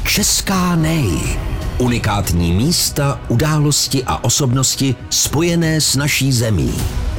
Česká nej. Unikátní místa, události a osobnosti spojené s naší zemí.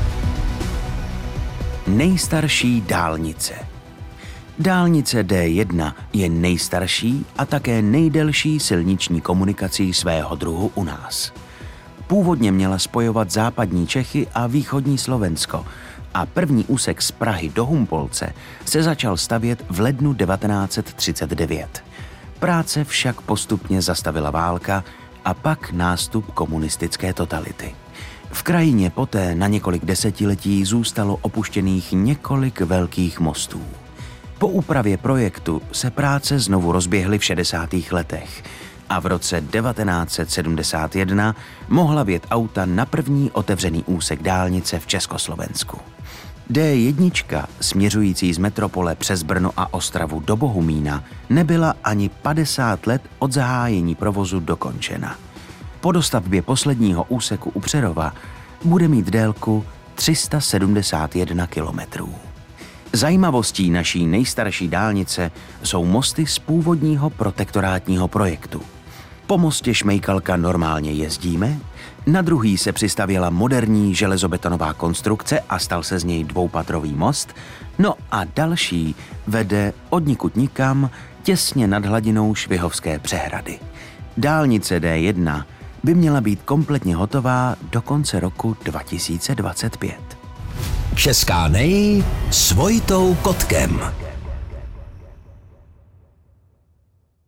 Nejstarší dálnice. Dálnice D1 je nejstarší a také nejdelší silniční komunikací svého druhu u nás. Původně měla spojovat západní Čechy a východní Slovensko a první úsek z Prahy do Humpolce se začal stavět v lednu 1939. Práce však postupně zastavila válka a pak nástup komunistické totality. V krajině poté na několik desetiletí zůstalo opuštěných několik velkých mostů. Po úpravě projektu se práce znovu rozběhly v 60. letech a v roce 1971 mohla vjet auta na první otevřený úsek dálnice v Československu. D1, směřující z metropole přes Brno a Ostravu do Bohumína, nebyla ani 50 let od zahájení provozu dokončena. Po dostavbě posledního úseku u Přerova bude mít délku 371 kilometrů. Zajímavostí naší nejstarší dálnice jsou mosty z původního protektorátního projektu. Po mostě Šmejkalka normálně jezdíme, na druhý se přistavěla moderní železobetonová konstrukce a stal se z něj dvoupatrový most, no a další vede odnikud nikam těsně nad hladinou Švihovské přehrady. Dálnice D1 by měla být kompletně hotová do konce roku 2025. Česká nej s Vojtou Kotkem.